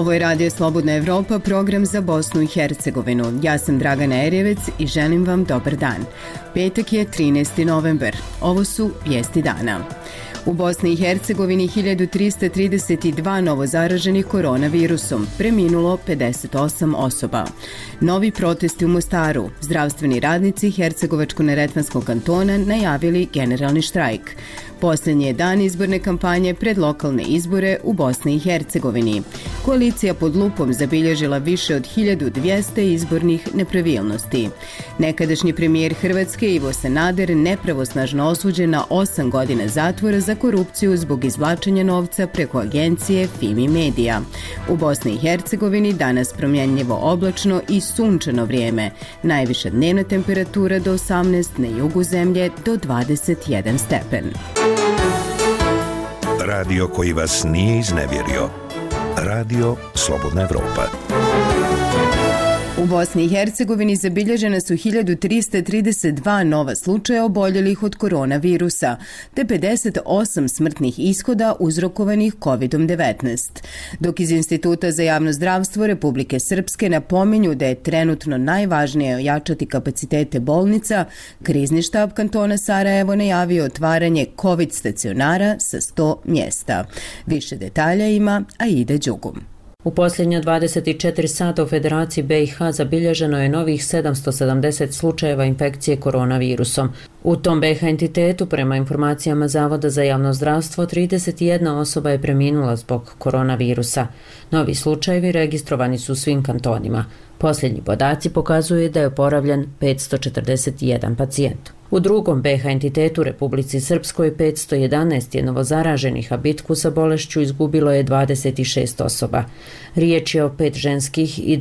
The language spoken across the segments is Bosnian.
Ovo je Radio Slobodna Evropa, program za Bosnu i Hercegovinu. Ja sam Dragana Erjevec i želim vam dobar dan. Petak je 13. novembar. Ovo su vijesti dana. U Bosni i Hercegovini 1332 novozaraženih koronavirusom, preminulo 58 osoba. Novi protesti u Mostaru. Zdravstveni radnici Hercegovačko-neretvanskog kantona najavili generalni štrajk. Posljednji je dan izborne kampanje pred lokalne izbore u Bosni i Hercegovini. Koalicija pod lupom zabilježila više od 1200 izbornih nepravilnosti. Nekadašnji premijer Hrvatske Ivo Sanader nepravosnažno osuđen na 8 godina zatvora za korupciju zbog izvlačenja novca preko agencije Fimi Media. U Bosni i Hercegovini danas promjenjivo oblačno i sunčano vrijeme. Najviša dnevna temperatura do 18, na jugu zemlje do 21 stepen. Radio koji vas nije iznevjerio. Radio Slobodna Evropa. U Bosni i Hercegovini zabilježena su 1332 nova slučaja oboljelih od koronavirusa, te 58 smrtnih ishoda uzrokovanih COVID-19. Dok iz Instituta za javno zdravstvo Republike Srpske napominju da je trenutno najvažnije ojačati kapacitete bolnica, krizni štab kantona Sarajevo najavio otvaranje COVID stacionara sa 100 mjesta. Više detalja ima Aida Đugum. U posljednja 24 sata u Federaciji BiH zabilježeno je novih 770 slučajeva infekcije koronavirusom. U tom BiH entitetu, prema informacijama Zavoda za javno zdravstvo, 31 osoba je preminula zbog koronavirusa. Novi slučajevi registrovani su u svim kantonima. Posljednji podaci pokazuju da je oporavljen 541 pacijent. U drugom BiH entitetu Republici Srpskoj 511 je novozaraženih, a bitku sa bolešću izgubilo je 26 osoba. Riječ je o 5 ženskih i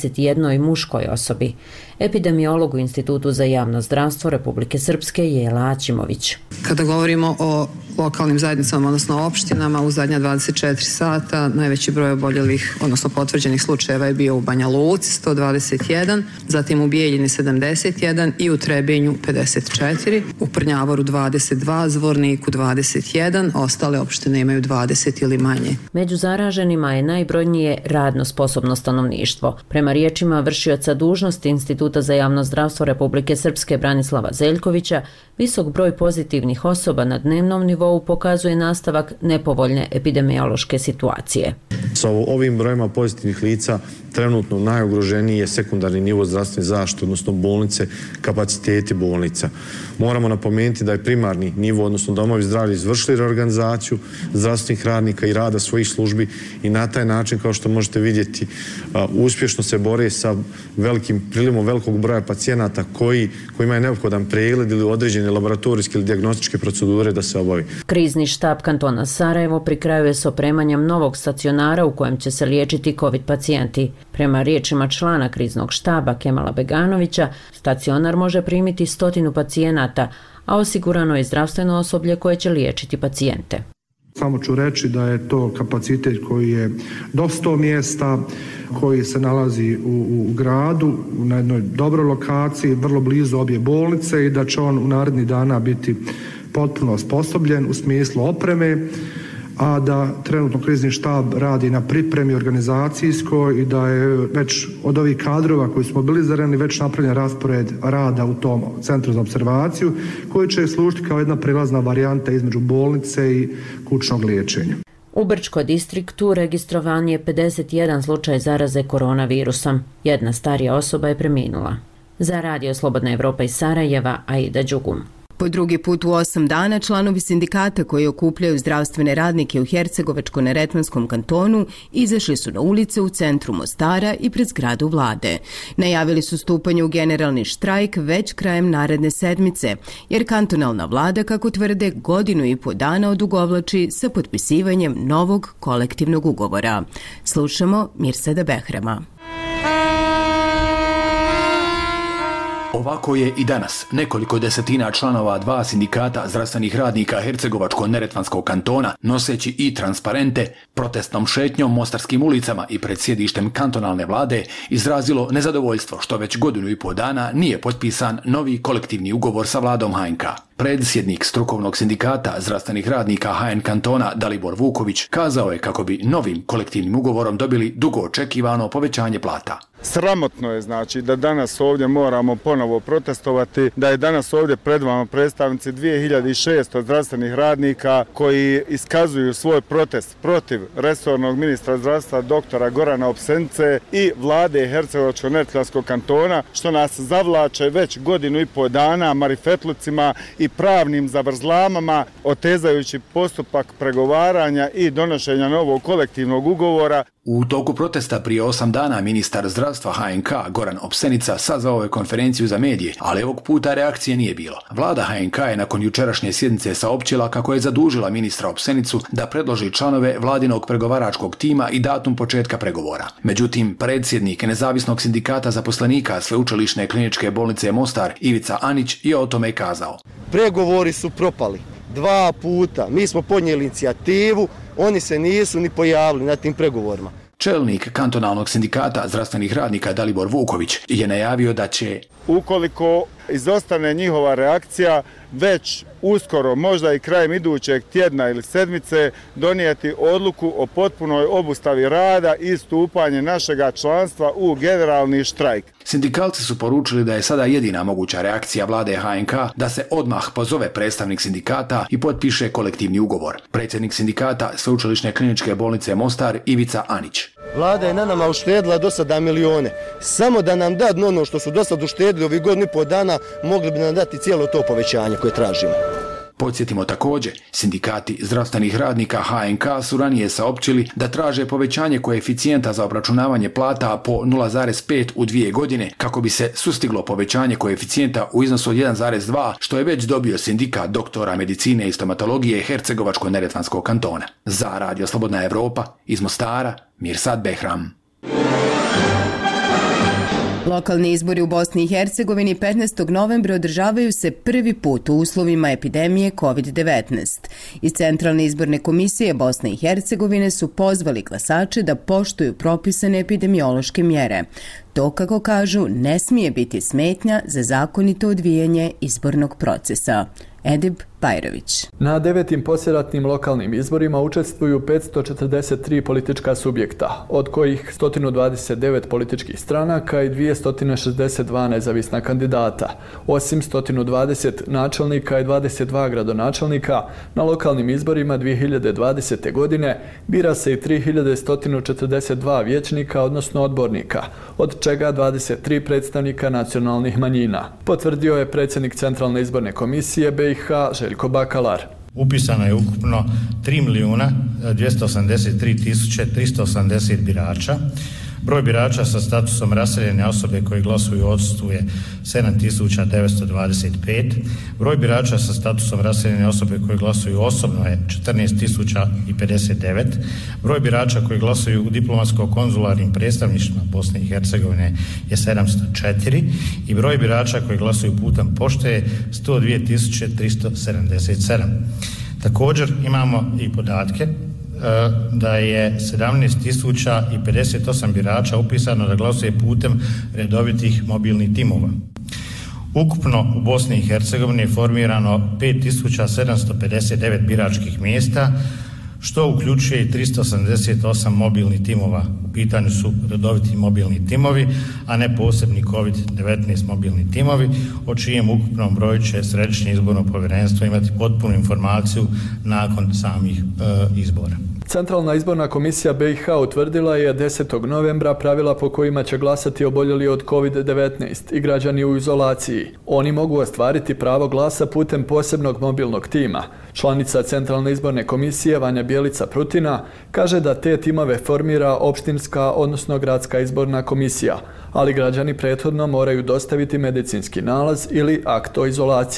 21 muškoj osobi. Epidemiolog u Institutu za javno zdravstvo Republike Srpske Jela Aćimović. Kada govorimo o lokalnim zajednicama, odnosno opštinama, u zadnja 24 sata najveći broj oboljelih, odnosno potvrđenih slučajeva je bio u Banja Luci 121, zatim u Bijeljini 71 i u Trebinju 54, u Prnjavoru 22, Zvorniku 21, ostale opštine imaju 20 ili manje. Među zaraženima je najbrojnije radno sposobno stanovništvo. Prema riječima vršioca dužnosti Instituta za javno zdravstvo Republike Srpske Branislava Zeljkovića, visok broj pozitivnih osoba na dnevnom nivou pokazuje nastavak nepovoljne epidemiološke situacije. Sa ovim brojima pozitivnih lica trenutno najugroženiji je sekundarni nivo zdravstvene zaštite, odnosno bolnice, kapaciteti bolnica. Moramo napomenuti da je primarni nivo, odnosno domovi zdravlja, izvršili reorganizaciju zdravstvenih radnika i rada svojih službi i na taj način, kao što možete vidjeti, uspješno se bore sa velikim prilivom velikog broja pacijenata kojima je neophodan pregled ili određene laboratorijske ili dijagnostičke procedure da se obavi. Krizni štab kantona Sarajevo pri kraju je s opremanjem novog stacionara u kojem će se liječiti COVID pacijenti. Prema riječima člana kriznog štaba Kemala Beganovića, stacionar može primiti 100 pacijenata, a osigurano je zdravstveno osoblje koje će liječiti pacijente. Samo ću reći da je to kapacitet koji je do 100 mjesta, koji se nalazi u gradu, na jednoj dobroj lokaciji, vrlo blizu obje bolnice i da će on u narednih dana biti potpuno osposobljen u smislu opreme, a da trenutno krizni štab radi na pripremi organizacijskoj i da je već od ovih kadrova koji su mobilizirani već napravljen raspored rada u tom centru za observaciju koji će služiti kao jedna prilazna varijanta između bolnice i kućnog liječenja. U Brčkoj distriktu registrovan je 51 slučaj zaraze koronavirusom. Jedna starija osoba je preminula. Za Radio Slobodna Evropa iz Sarajeva, Aida Đugum. Po drugi put u 8 dana članovi sindikata koji okupljaju zdravstvene radnike u Hercegovačko-neretvanskom kantonu izašli su na ulice u centru Mostara i pred zgradu vlade. Najavili su stupanje u generalni štrajk već krajem naredne sedmice, jer kantonalna vlada, kako tvrde, 1,5 godinu dana odugovlači sa potpisivanjem novog kolektivnog ugovora. Slušamo Mirsada Behrama. Ovako je i danas nekoliko desetina članova 2 sindikata zdravstvenih radnika Hercegovačko-neretvanskog kantona, noseći i transparente, protestnom šetnjom mostarskim ulicama i pred sjedištem kantonalne vlade, izrazilo nezadovoljstvo što već 1,5 dana nije potpisan novi kolektivni ugovor sa vladom HNK. Predsjednik strukovnog sindikata zdravstvenih radnika HN kantona Dalibor Vuković kazao je kako bi novim kolektivnim ugovorom dobili dugo očekivano povećanje plata. Sramotno je znači da danas ovdje moramo ponovo protestovati, da je danas ovdje pred vama predstavnici 2600 zdravstvenih radnika koji iskazuju svoj protest protiv resornog ministra zdravstva doktora Gorana Opsenice i vlade Hercegovačko-neretvanskog kantona, što nas zavlače već 1,5 dana marifetlucima i pravnim zavrzlamama, otezajući postupak pregovaranja i donošenja novog kolektivnog ugovora. U toku protesta prije 8 dana ministar zdravstva HNK Goran Opsenica sazvao je konferenciju za medije, ali ovog puta reakcije nije bilo. Vlada HNK je nakon jučerašnje sjednice saopćila kako je zadužila ministra Opsenicu da predloži članove vladinog pregovaračkog tima i datum početka pregovora. Međutim, predsjednik nezavisnog sindikata zaposlenika Sveučilišne kliničke bolnice Mostar Ivica Anić je o tome kazao. Pregovori su propali 2 puta. Mi smo podnijeli inicijativu, oni se nisu ni pojavili na tim pregovorima. Čelnik kantonalnog sindikata zdravstvenih radnika Dalibor Vuković je najavio da će, ukoliko izostane njihova reakcija, već uskoro, možda i krajem idućeg tjedna ili sedmice, donijeti odluku o potpunoj obustavi rada i stupanje našega članstva u generalni štrajk. Sindikalci su poručili da je sada jedina moguća reakcija vlade HNK da se odmah pozove predstavnik sindikata i potpiše kolektivni ugovor. Predsjednik sindikata Sveučilišne kliničke bolnice Mostar Ivica Anić. Vlada je na nama uštedila do sada milijone. Samo da nam da ono što su do sada uštedili ovih 1,5 dana, mogli bi nam dati cijelo to povećanje koje tražimo. Podsjetimo također, sindikati zdravstvenih radnika HNK su ranije saopćili da traže povećanje koeficijenta za obračunavanje plata po 0,5 u 2 godine kako bi se sustiglo povećanje koeficijenta u iznosu od 1,2 što je već dobio sindikat doktora medicine i stomatologije Hercegovačko-neretvanskog kantona. Za Radio Slobodna Evropa iz Mostara, Mirsad Behram. Lokalni izbori u Bosni i Hercegovini 15. novembra održavaju se prvi put u uslovima epidemije COVID-19. Iz Centralne izborne komisije Bosne i Hercegovine su pozvali glasače da poštuju propisane epidemiološke mjere. To, kako kažu, ne smije biti smetnja za zakonito odvijanje izbornog procesa. Edip Bajrović. Na 9. poslijeratnim lokalnim izborima učestvuju 543 politička subjekta, od kojih 129 političkih stranaka i 262 nezavisna kandidata. Osim 120 načelnika i 22 gradonačelnika, na lokalnim izborima 2020. godine bira se i 3142 vijećnika, odnosno odbornika, od čega 23 predstavnika nacionalnih manjina. Potvrdio je predsjednik Centralne izborne komisije BiH Željko Bakalar. Upisano je ukupno 3.283.380 birača. Broj birača sa statusom raseljene osobe koji glasuju u odsustvu je 7.925. Broj birača sa statusom raseljene osobe koji glasuju osobno je 14.059. Broj birača koji glasuju u diplomatsko-konzularnim predstavništvima Bosne i Hercegovine je 704 i broj birača koji glasuju putem pošte je 102.377. Također imamo i podatke da je 17.058 birača upisano da glasuje putem redovitih mobilnih timova. Ukupno u Bosni i Hercegovini je formirano 5.759 biračkih mjesta, što uključuje i 388 mobilnih timova. U pitanju su redoviti mobilni timovi, a ne posebni COVID-19 mobilni timovi, o čijem ukupnom broju će Središnje izborno povjerenstvo imati potpunu informaciju nakon samih izbora. Centralna izborna komisija BiH utvrdila je 10. novembra pravila po kojima će glasati oboljeli od COVID-19 i građani u izolaciji. Oni mogu ostvariti pravo glasa putem posebnog mobilnog tima. Članica Centralne izborne komisije Vanja Bjelica Prutina kaže da te timove formira opštinska, odnosno gradska izborna komisija, ali građani prethodno moraju dostaviti medicinski nalaz ili akt o izolaciji.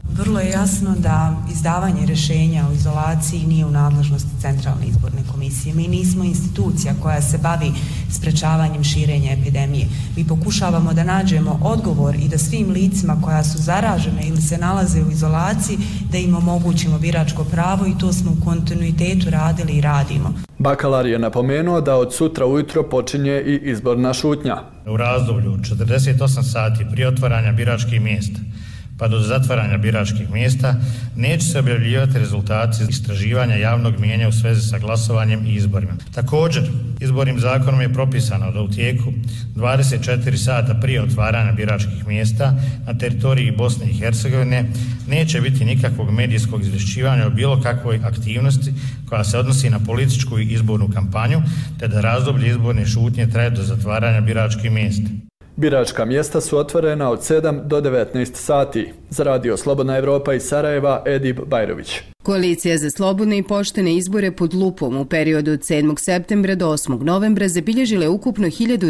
Vrlo je jasno da izdavanje rješenja o izolaciji nije u nadležnosti Centralne izborne komisije. Mi nismo institucija koja se bavi sprečavanjem širenja epidemije. Mi pokušavamo da nađemo odgovor i da svim licima koja su zaražene ili se nalaze u izolaciji da im omogućimo biračko pravo i to smo u kontinuitetu radili i radimo. Bakalar je napomenuo da od sutra ujutro počinje i izborna šutnja. U razdoblju 48 sati prije otvaranja biračkih mjesta pa do zatvaranja biračkih mjesta neće se objavljivati rezultati istraživanja javnog mijenja u svezi sa glasovanjem i izborima. Također, izbornim zakonom je propisano da u tijeku 24 sata prije otvaranja biračkih mjesta na teritoriji Bosne i Hercegovine neće biti nikakvog medijskog izvješćivanja o bilo kakvoj aktivnosti koja se odnosi na političku i izbornu kampanju, te da razdoblje izborne šutnje traje do zatvaranja biračkih mjesta. Biračka mjesta su otvorena od 7 do 19 sati. Za Radio Slobodna Evropa iz Sarajeva, Edip Bajrović. Koalicija za slobodne i poštene izbore pod lupom u periodu od 7. septembra do 8. novembra zabilježile ukupno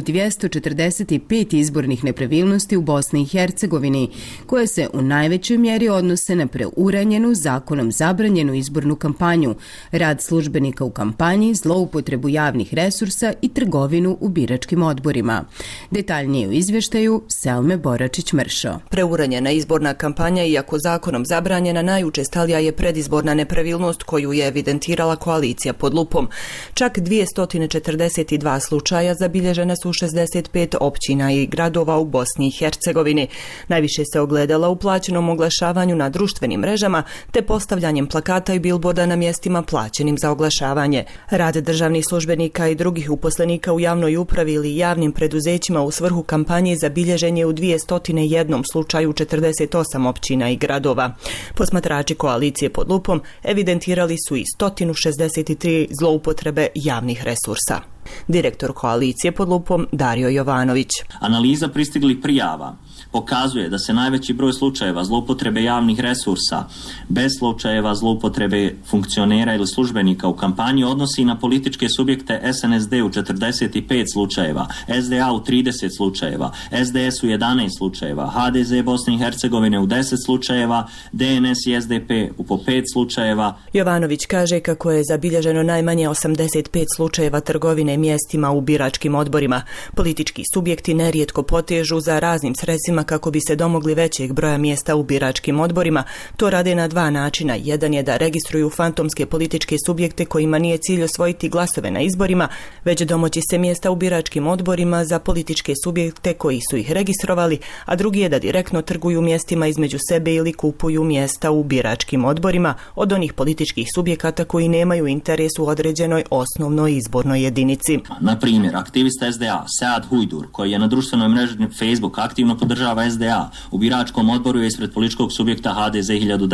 1245 izbornih nepravilnosti u Bosni i Hercegovini, koje se u najvećoj mjeri odnose na preuranjenu, zakonom zabranjenu izbornu kampanju, rad službenika u kampanji, zloupotrebu javnih resursa i trgovinu u biračkim odborima. Detaljnije u izvještaju Selme Boračić-Mršo. Preuranjena izborna kampanja, iako zakonom zabranjena, najučestalija je predizborna nepravilnost koju je evidentirala koalicija pod lupom. Čak 242 slučaja zabilježena su u 65 općina i gradova u Bosni i Hercegovini. Najviše se ogledala u plaćenom oglašavanju na društvenim mrežama te postavljanjem plakata i bilborda na mjestima plaćenim za oglašavanje. Rad državnih službenika i drugih uposlenika u javnoj upravi ili javnim preduzećima u svrhu kampanje zabilježen je u 201 slučaju 48 općina i gradova. Posmatrači koalicije pod lupom evidentirali su i 163 zloupotrebe javnih resursa. Direktor koalicije pod lupom Dario Jovanović. Analiza pristiglih prijava pokazuje da se najveći broj slučajeva zloupotrebe javnih resursa bez slučajeva zloupotrebe funkcionera ili službenika u kampanji odnosi na političke subjekte SNSD u 45 slučajeva, SDA u 30 slučajeva, SDS u 11 slučajeva, HDZ Bosne i Hercegovine u 10 slučajeva, DNS i SDP u po 5 slučajeva. Jovanović kaže kako je zabilježeno najmanje 85 slučajeva trgovine mjestima u biračkim odborima. Politički subjekti nerijetko potežu za raznim sredstvima kako bi se domogli većeg broja mjesta u biračkim odborima. To rade na dva načina. Jedan je da registruju fantomske političke subjekte kojima nije cilj osvojiti glasove na izborima, već domoći se mjesta u biračkim odborima za političke subjekte koji su ih registrovali, a drugi je da direktno trguju mjestima između sebe ili kupuju mjesta u biračkim odborima od onih političkih subjekata koji nemaju interes u određenoj osnovnoj izbornoj jedinici. Na primjer, aktivista SDA Sead Hujdur, koji je na društvenoj mreži Facebook aktivno podržava SDA, u biračkom odboru je ispred političkog subjekta HDZ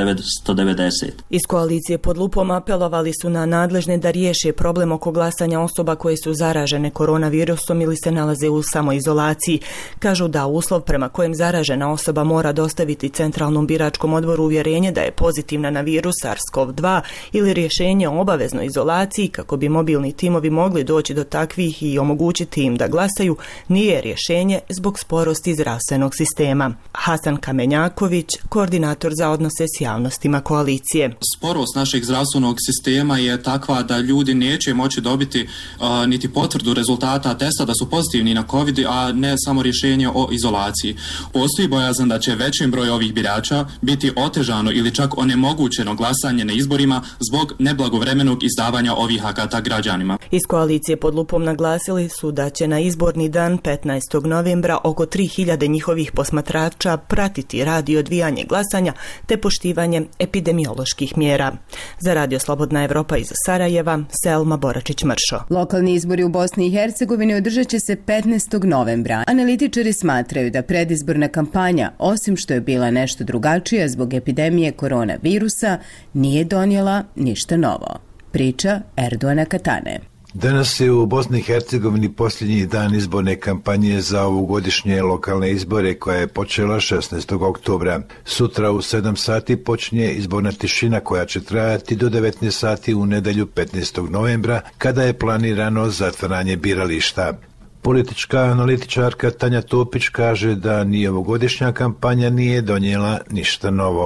1990. Iz koalicije pod lupom apelovali su na nadležne da riješe problem oko glasanja osoba koje su zaražene koronavirusom ili se nalaze u samoizolaciji. Kažu da uslov prema kojem zaražena osoba mora dostaviti Centralnom biračkom odboru uvjerenje da je pozitivna na virus SARS-CoV-2 ili rješenje o obaveznoj izolaciji kako bi mobilni timovi mogli doći do takvih i omogućiti im da glasaju, nije rješenje zbog sporosti zdravstvenog sistema. Hasan Kamenjaković, koordinator za odnose s javnostima koalicije. Sporost našeg zdravstvenog sistema je takva da ljudi neće moći dobiti niti potvrdu rezultata testa da su pozitivni na COVID, a ne samo rješenje o izolaciji. Postoji bojazan da će većim broj ovih birača biti otežano ili čak onemogućeno glasanje na izborima zbog neblagovremenog izdavanja ovih akata građanima. Iz koalicije pod lupom naglasili su da će na izborni dan 15. novembra oko 3000 njihovih posmatrača pratiti rad i odvijanje glasanja te poštivanje epidemioloških mjera. Za Radio Slobodna Evropa iz Sarajeva, Selma Boračić-Mršo. Lokalni izbori u Bosni i Hercegovini održat će se 15. novembra. Analitičari smatraju da predizborna kampanja, osim što je bila nešto drugačija zbog epidemije koronavirusa, nije donijela ništa novo. Priča Erdoana Katane. Danas je u Bosni i Hercegovini posljednji dan izborne kampanje za ovogodišnje lokalne izbore koja je počela 16. oktobra. Sutra u 7 sati počinje izborna tišina koja će trajati do 19 sati u nedjelju 15. novembra kada je planirano zatvaranje birališta. Politička analitičarka Tanja Topić kaže da ni ovogodišnja kampanja nije donijela ništa novo. To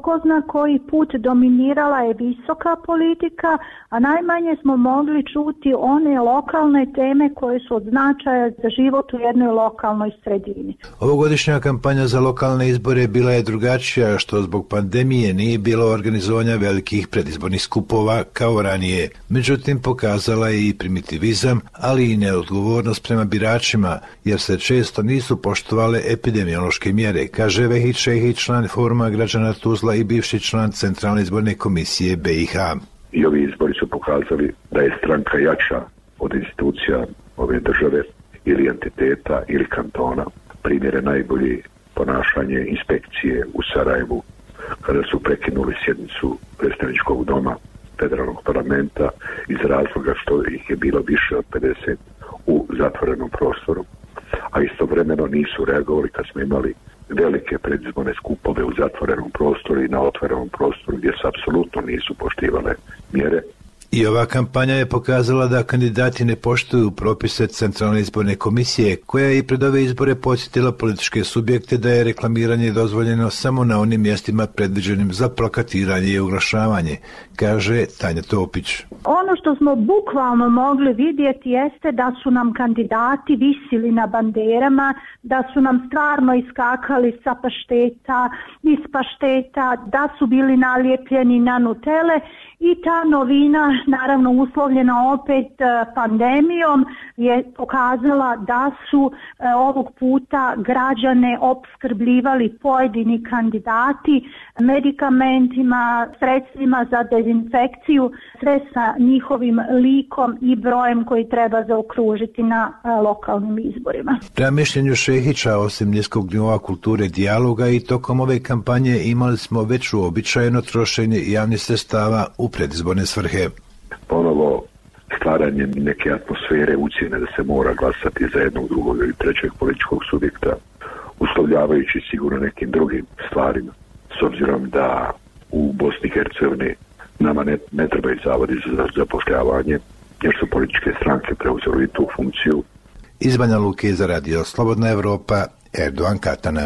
ko zna koji put dominirala je visoka politika, a najmanje smo mogli čuti one lokalne teme koje su od značaja za život u jednoj lokalnoj sredini. Ovogodišnja kampanja za lokalne izbore bila je drugačija, što zbog pandemije nije bilo organizovanja velikih predizbornih skupova kao ranije. Međutim, pokazala je i primitivizam, ali i neodgovornost prema biračima, jer se često nisu poštovale epidemiološke mjere, kaže Vehid Šehić, član Foruma građana Tuzla i bivši član Centralne izborne komisije BiH. I ovi izbori su pokazali da je stranka jača od institucija ove države ili entiteta ili kantona. Primjer je najbolji ponašanje inspekcije u Sarajevu kada su prekinuli sjednicu predstavničkog doma federalnog parlamenta iz razloga što ih je bilo više od 50 u zatvorenom prostoru, a istovremeno nisu reagovali kad smo imali velike predizborne skupove u zatvorenom prostoru i na otvorenom prostoru gdje se apsolutno nisu poštivale mjere. I ova kampanja je pokazala da kandidati ne poštuju propise Centralne izborne komisije, koja je i pred ove izbore podsjetila političke subjekte da je reklamiranje dozvoljeno samo na onim mjestima predviđenim za plakatiranje i oglašavanje, kaže Tanja Topić. Ono što smo bukvalno mogli vidjeti jeste da su nam kandidati visili na banderama, da su nam stvarno iskakali sa pašteta, iz pašteta, da su bili nalijepljeni na Nutele i ta novina, naravno uslovljena opet pandemijom, je pokazala da su ovog puta građane opskrbljivali pojedini kandidati medikamentima, sredstvima za dezinfekciju, sve sa njihovim likom i brojem koji treba zaokružiti na lokalnim izborima. Prema mišljenju Šehića, osim niskog nivoa kulture dijaloga, i tokom ove kampanje imali smo već uobičajeno trošenje javnih sredstava u predizborne svrhe. Ponovo stvaranje neke atmosfere ucjene da se mora glasati za jednog, drugog ili trećeg političkog subjekta, uslovljavajući sigurno nekim drugim stvarima. S obzirom da u Bosni i Hercegovini nama ne trebaju zavodi za zapošljavanje, jer su političke stranke preuzeli tu funkciju. Iz Banja Luke za Radio Slobodna Evropa, Erdogan Katana.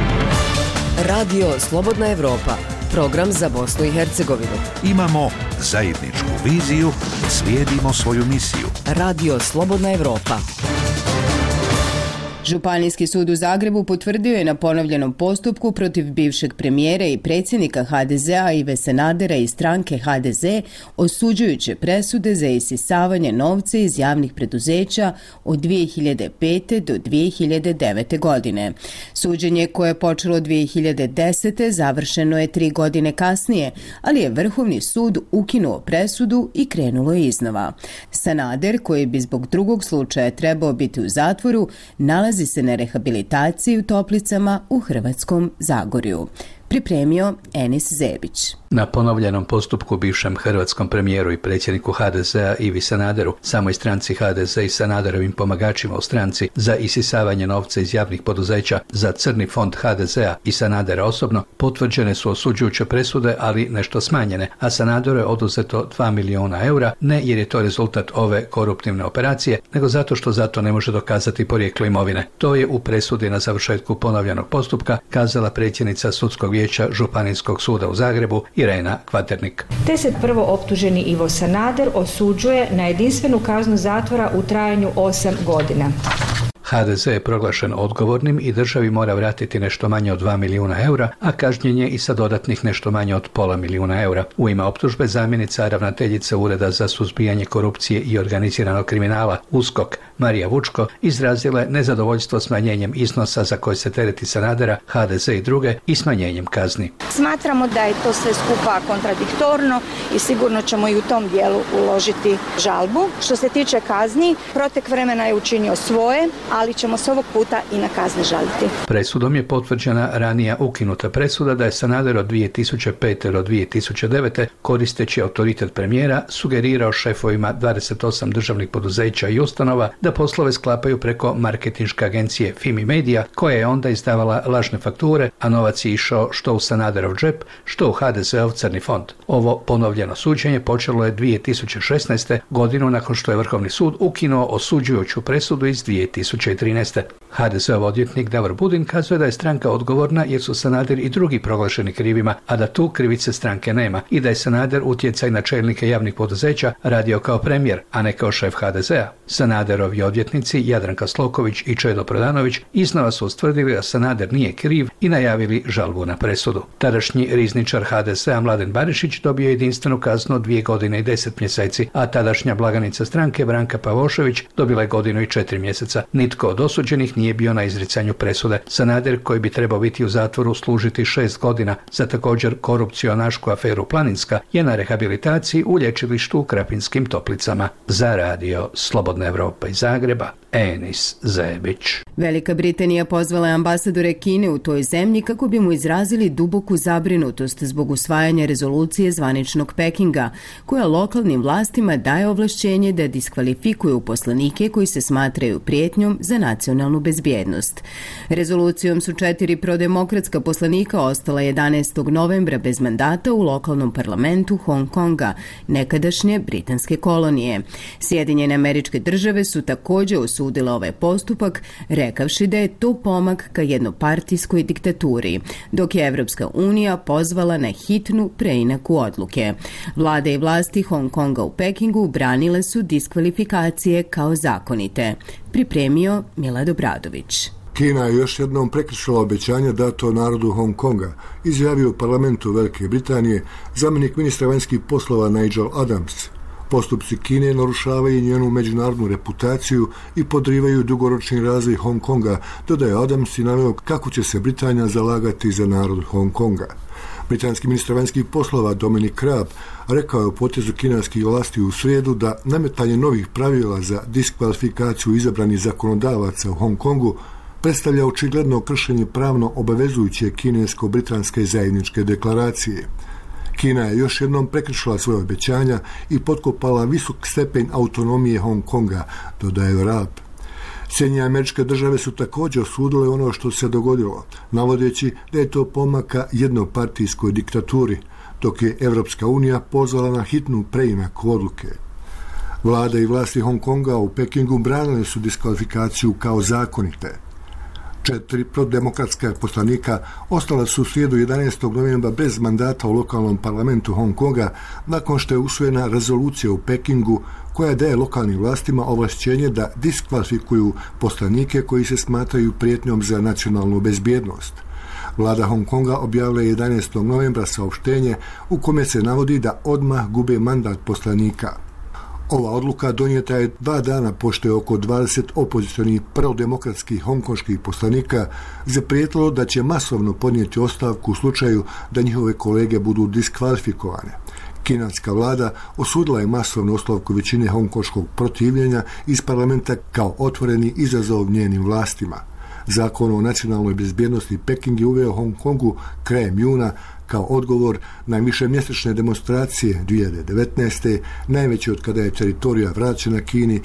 Radio Slobodna Evropa, program za Bosnu i Hercegovinu. Imamo zajedničku viziju, slijedimo svoju misiju. Radio Slobodna Evropa. Županijski sud u Zagrebu potvrdio je na ponovljenom postupku protiv bivšeg premijera i predsjednika HDZ-a Ive Sanadera i stranke HDZ osuđujuće presude za isisavanje novca iz javnih preduzeća od 2005. do 2009. godine. Suđenje koje je počelo 2010. završeno je 3 godine kasnije, ali je Vrhovni sud ukinuo presudu i krenulo je iznova. Sanader, koji bi zbog drugog slučaja trebao biti u zatvoru, nalazi se na rehabilitaciji u Toplicama u Hrvatskom Zagorju. Pripremio Enis Zebić. Na ponovljenom postupku bivšem hrvatskom premijeru i predsjedniku HDZ-a Ivi Sanaderu, samoj stranci HDZ i Sanaderovim pomagačima u stranci za isisavanje novca iz javnih poduzeća za crni fond HDZ-a i Sanadera osobno, potvrđene su osuđujuće presude, ali nešto smanjene, a Sanaderu je oduzeto 2 milijuna eura, ne jer je to rezultat ove koruptivne operacije, nego zato što zato ne može dokazati porijeklo imovine. To je u presudi na završetku ponovljenog postupka kazala predsjednica Sudskog vijeća Županijskog suda u Zagrebu Irena Kvaternik. 10 prvo optuženi Ivo Sanader osuđuje na jedinstvenu kaznu zatvora u trajanju 8 godina. HDZ je proglašen odgovornim i državi mora vratiti nešto manje od 2 milijuna eura, a kažnjen je i sa dodatnih nešto manje od pola milijuna eura. U ime optužbe zamjenica ravnateljice Ureda za suzbijanje korupcije i organiziranog kriminala USKOK Marija Vučko izrazila je nezadovoljstvo smanjenjem iznosa za koje se tereti Sanadera, HDZ i druge i smanjenjem kazni. Smatramo da je to sve skupa kontradiktorno i sigurno ćemo i u tom dijelu uložiti žalbu. Što se tiče kazni, protek vremena je učinio svoje, ali ćemo se ovog puta i na kazne žaliti. Presudom je potvrđena ranija ukinuta presuda da je Sanader od 2005. do 2009. koristeći autoritet premijera sugerirao šefovima 28 državnih poduzeća i ustanova da poslove sklapaju preko marketinške agencije Fimi Media, koja je onda izdavala lažne fakture, a novac je išao što u Sanaderov džep, što u HDZ-ov crni fond. Ovo ponovljeno suđenje počelo je 2016. godinu nakon što je Vrhovni sud ukinuo osuđujuću presudu iz 2013. HDZ-ov odvjetnik Davor Budin kazuje da je stranka odgovorna jer su Sanader i drugi proglašeni krivima, a da tu krivice stranke nema i da je Sanader utjecaj na čelnike javnih poduzeća radio kao premijer, a ne kao šef HDZ-a. Sanaderovi odvjetnici Jadranka Sloković i Čedo Prodanović iznova su ustvrdili da Sanader nije kriv i najavili žalbu na presudu. Tadašnji rizničar HDZ-a Mladen Barišić dobio jedinstvenu kaznu 2 godine i 10 mjeseci, a tadašnja blaganica stranke Branka Pavošević dobila je 1 godinu i 4 mjeseca. Nitko od osuđenih nije bio na izricanju presude. Sanader, koji bi trebao biti u zatvoru služiti 6 godina za također korupcionašku aferu Planinska, je na rehabilitaciji u lječilištu u Krapinskim Toplicama. Za radio Slobodna Evropa iz Zagreba, Enis Zebić. Velika Britanija pozvala je ambasadore Kine u toj zemlji kako bi mu izrazili duboku zabrinutost zbog usvajanja rezolucije zvaničnog Pekinga, koja lokalnim vlastima daje ovlašćenje da diskvalifikuju poslanike koji se smatraju prijetnjom za nacionalnu bezbjednost. Rezolucijom su 4 prodemokratska poslanika ostala 11. novembra bez mandata u lokalnom parlamentu Hong Konga, nekadašnje britanske kolonije. Sjedinjene Američke Države su također osudile ovaj postupak, rekavši da je to pomak ka jednopartijskoj diktaturi, dok je Evropska unija pozvala na hitnu preinaku odluke. Vlade i vlasti Hong Konga u Pekingu branile su diskvalifikacije kao zakonite. Pripremio Milad Obradović. Kina je još jednom prekršila obećanje dato narodu Hong Konga, izjavio u parlamentu Velike Britanije zamjenik ministra vanjskih poslova Nigel Adams. Postupci Kine narušavaju njenu međunarodnu reputaciju i podrivaju dugoročni razvoj Hong Konga, dodaje Adams i naveo kako će se Britanija zalagati za narod Hong Konga. Britanski ministar vanjskih poslova Dominic Raab rekao je u potezu kineskih vlasti u srijedu da nametanje novih pravila za diskvalifikaciju izabranih zakonodavaca u Hong Kongu predstavlja očigledno kršenje pravno obavezujuće kinesko-britanske zajedničke deklaracije. Kina je još jednom prekršila svoje obećanja i potkopala visok stepen autonomije Hong Konga, dodaje Raab. Sjedinjene Američke Države su također osudile ono što se dogodilo, navodeći da je to pomaka jednopartijskoj diktaturi, dok je Evropska unija pozvala na hitnu preinaku odluke. Vlada i vlasti Hong Konga u Pekingu branile su diskvalifikaciju kao zakonite. 4 prodemokratska poslanika ostala su u srijedu 11. novembra bez mandata u lokalnom parlamentu Hong Konga nakon što je usvojena rezolucija u Pekingu koja daje lokalnim vlastima ovlašćenje da diskvalifikuju poslanike koji se smatraju prijetnjom za nacionalnu bezbjednost. Vlada Hong Konga objavila je 11. novembra saopštenje u kome se navodi da odmah gube mandat poslanika. Ova odluka donijeta je 2 dana pošto je oko 20 opozicionih prodemokratskih hongkonških poslanika zaprijetilo da će masovno podnijeti ostavku u slučaju da njihove kolege budu diskvalifikovane. Kineska vlada osudila je masovnu ostavku većine hongkonškog protivljenja iz parlamenta kao otvoreni izazov njenim vlastima. Zakon o nacionalnoj bezbjednosti Peking je uveo Hong Kongu krajem juna kao odgovor na višemjesečne demonstracije 2019. najveće od kada je teritorija vraćena Kini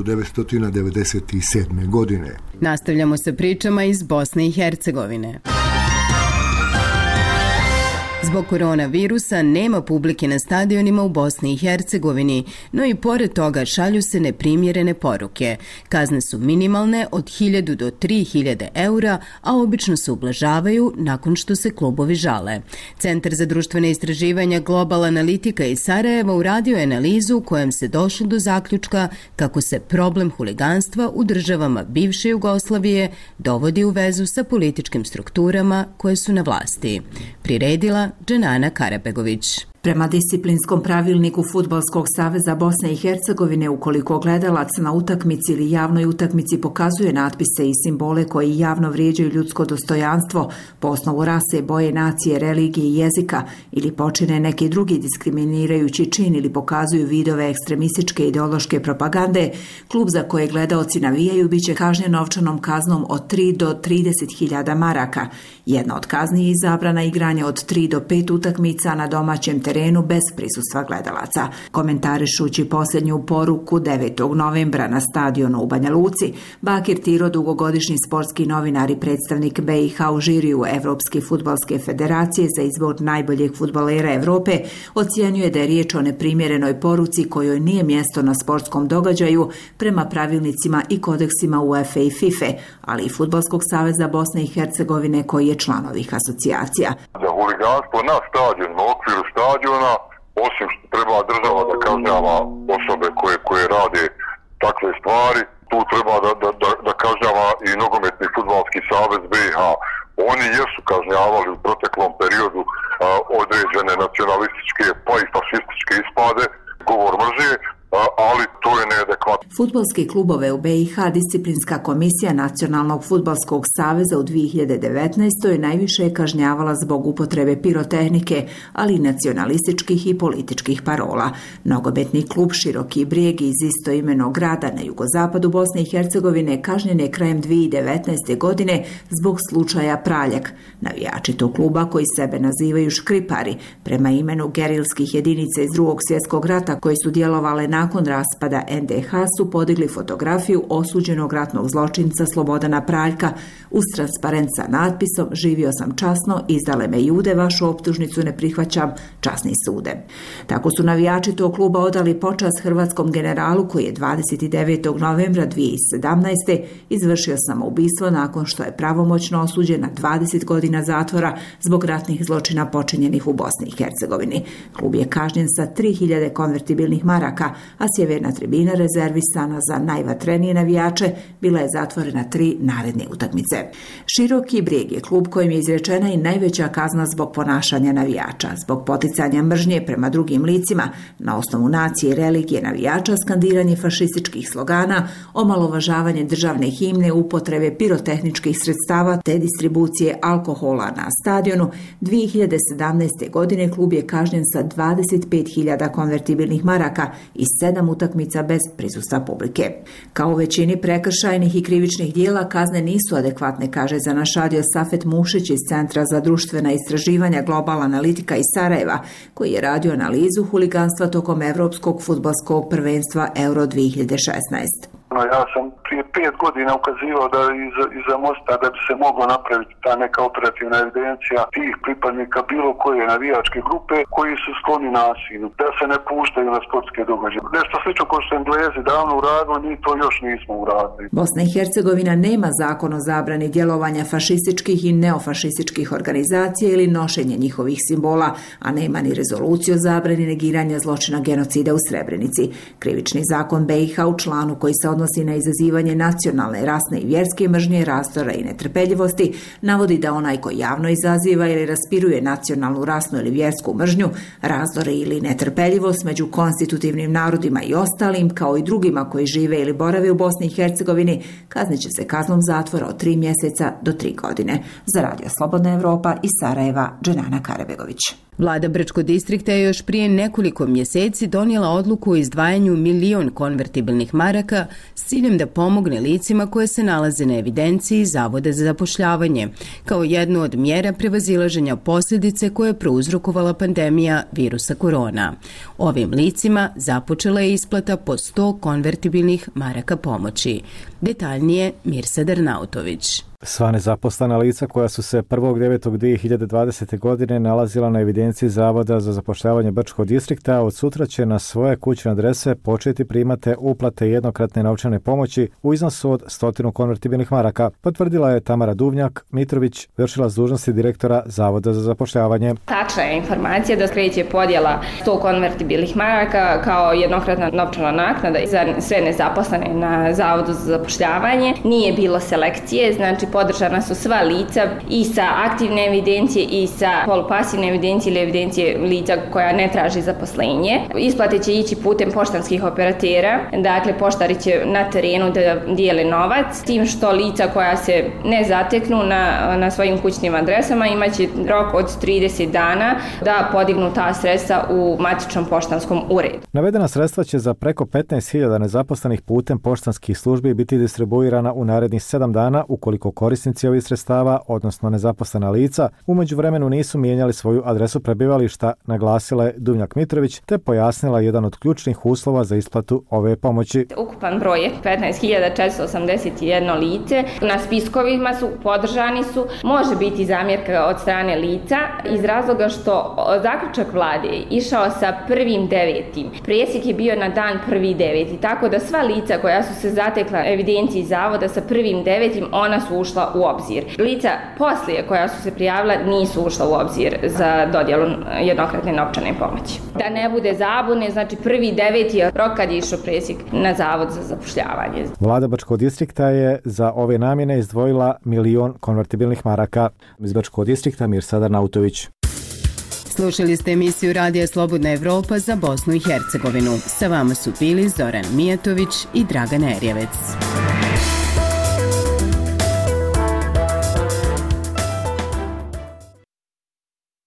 1997. godine. Nastavljamo sa pričama iz Bosne i Hercegovine. Zbog koronavirusa nema publike na stadionima u Bosni i Hercegovini, no i pored toga šalju se neprimjerene poruke. Kazne su minimalne od 1000 do 3000 eura, a obično se ublažavaju nakon što se klubovi žale. Centar za društvene istraživanja Global Analitika iz Sarajeva uradio je analizu u kojem se došlo do zaključka kako se problem huliganstva u državama bivše Jugoslavije dovodi u vezu sa političkim strukturama koje su na vlasti. Priredila Dženana Karabegović. Prema disciplinskom pravilniku Fudbalskog saveza Bosne i Hercegovine, ukoliko gledalac na utakmici ili javnoj utakmici pokazuje natpise i simbole koji javno vrijeđaju ljudsko dostojanstvo po osnovu rase, boje, nacije, religije i jezika ili počine neki drugi diskriminirajući čin ili pokazuju vidove ekstremističke ideološke propagande, klub za koje gledaoci navijaju bit će kažnjen novčanom kaznom od 3 do 30.000 maraka. Jedna od kazni je izabrana igranje od 3 do 5 utakmica na domaćem terenu bez prisustva gledalaca. Komentarišući posljednju poruku 9. novembra na stadionu u Banja Luci, Bakir Tiro, dugogodišnji sportski novinar i predstavnik BiH u žiriju Evropske fudbalske federacije za izbor najboljeg fudbalera Evrope, ocijenjuje da je riječ o neprimjerenoj poruci kojoj nije mjesto na sportskom događaju prema pravilnicima i kodeksima UEFA i FIFA, ali i Fudbalskog saveza Bosne i Hercegovine koji je član ovih asocijacija. Za huliganstvo na stadionu, u okviru stadiona, osim što treba država da kažnjava osobe koje rade takve stvari, tu treba da kažnjava i nogometni fudbalski savez BiH. Oni jesu kažnjavali u proteklom periodu određene nacionalističke pa i fašističke ispade, govor mržnje, ali to je neadekvatno. Fudbalske klubove u BiH disciplinska komisija Nacionalnog fudbalskog saveza u 2019. najviše je kažnjavala zbog upotrebe pirotehnike, ali i nacionalističkih i političkih parola. Nogometni klub Široki Brijeg iz istoimenog grada na jugozapadu Bosne i Hercegovine kažnjen je krajem 2019. godine zbog slučaja Praljak. Navijači tog kluba, koji sebe nazivaju škripari, prema imenu gerilskih jedinica iz Drugog svjetskog rata koji su djelovale nakon raspada NDH, su podigli fotografiju osuđenog ratnog zločinca Slobodana Praljka uz transparent sa natpisom "Živio sam časno, izdale me Jude, vašu optužnicu ne prihvaćam, časni sude". Tako su navijači tog kluba odali počast hrvatskom generalu koji je 29. novembra 2017. izvršio samoubistvo nakon što je pravomoćno osuđen na 20 godina zatvora zbog ratnih zločina počinjenih u Bosni i Hercegovini. Klub je kažnjen sa 3000 konvertibilnih maraka, a sjeverna tribina rezervisana za najvatrenije navijače bila je zatvorena 3 naredne utakmice. Široki Brijeg je klub kojim je izrečena i najveća kazna zbog ponašanja navijača, zbog poticanja mržnje prema drugim licima, na osnovu nacije i religije navijača, skandiranje fašističkih slogana, omalovažavanje državne himne, upotrebe pirotehničkih sredstava te distribucije alkohola na stadionu. 2017. godine klub je kažnjen sa 25.000 konvertibilnih maraka i 7 utakmica bez prisustva publike. Kao u većini prekršajnih i krivičnih dijela, kazne nisu adekvatne, kaže Zanašadio Safet Mušić iz Centra za društvena istraživanja Global Analitika iz Sarajeva, koji je radio analizu huliganstva tokom Evropskog fudbalskog prvenstva Euro 2016. Ja sam prije 5 godina ukazivao da iza mosta da bi se moglo napraviti ta neka operativna evidencija tih pripadnika bilo koje navijačke grupe koji su skloni nasilju, da se ne puštaju na sportske događaje. Nešto slično kao što Englezi davno uradili, mi to još nismo uradili. Bosna i Hercegovina nema zakon o zabrani djelovanja fašističkih i neofašističkih organizacija ili nošenje njihovih simbola, a nema ni rezoluciju o zabrani negiranja zločina genocida u Srebrenici. Krivični zakon BiH u članu koji se odnosi na izazivanje nacionalne, rasne i vjerske mržnje, razdora i netrpeljivosti, navodi da onaj ko javno izaziva ili raspiruje nacionalnu, rasnu ili vjersku mržnju, razdore ili netrpeljivost među konstitutivnim narodima i ostalim, kao i drugima koji žive ili borave u Bosni i Hercegovini, kaznit će se kaznom zatvora od 3 mjeseca do 3 godine. Za Radio Slobodna Evropa iz Sarajeva, Dženana Karabegović. Vlada Brčkog distrikta je još prije nekoliko mjeseci donijela odluku o izdvajanju 1.000.000 konvertibilnih maraka s ciljem da pomogne licima koje se nalaze na evidenciji Zavoda za zapošljavanje, kao jednu od mjera prevazilaženja posljedice koje je prouzrokovala pandemija virusa korona. Ovim licima započela je isplata po 100 konvertibilnih maraka pomoći. Detaljnije Mirsa Darnautović. Sva nezaposlena lica koja su se 1.9.2020. godine nalazila na evidenciji Zavoda za zapošljavanje Brčkog distrikta od sutra će na svoje kućne adrese početi primati uplate jednokratne novčane pomoći u iznosu od 100 konvertibilnih maraka, potvrdila je Tamara Duvnjak Mitrović, vršilac dužnosti direktora Zavoda za zapošljavanje. Tačna je informacija da kreće podjela 100 konvertibilnih maraka kao jednokratna novčana naknada za sve nezaposlene na Zavodu za zapošljavanje. Nije bilo selekcije, znači podržana su sva lica i sa aktivne evidencije i sa polupasivne evidencije ili evidencije lica koja ne traži zaposlenje. Isplate će ići putem poštanskih operatera, dakle poštari će na terenu da dijele novac, tim što lica koja se ne zateknu na svojim kućnim adresama imaće rok od 30 dana da podignu ta sredstva u matičnom poštanskom uredu. Navedena sredstva će za preko 15.000 nezaposlenih putem poštanskih službi biti distribuirana u narednih 7 dana ukoliko korisnici ovih sredstava, odnosno nezaposlena lica, u međuvremenu nisu mijenjali svoju adresu prebivališta, naglasila je Dunja Kmitrović, te pojasnila jedan od ključnih uslova za isplatu ove pomoći. Ukupan broj je 15.481 lice. Na spiskovima podržani su. Može biti zamjerka od strane lica iz razloga što zaključak vlade je išao sa 1.9. Presjek je bio na dan 1.9. Tako da sva lica koja su se zatekla evidenciji zavoda sa 1.9. ona su ušla u obzir. Lica poslije koja su se prijavila nisu ušla u obzir za dodjelu jednokratne novčane pomoći. Da ne bude zabune, znači 1.9. je rok kad je išao presjek na zavod za zapošljavanje. Vlada Bačkog distrikta je za ove namjene izdvojila 1.000.000 konvertibilnih maraka. Iz Bačkog distrikta Mirsada Nautović. Slušali ste emisiju Radija Slobodna Evropa za Bosnu i Hercegovinu. Sa vama su bili Zoran Mijatović i Dragan Erjevec.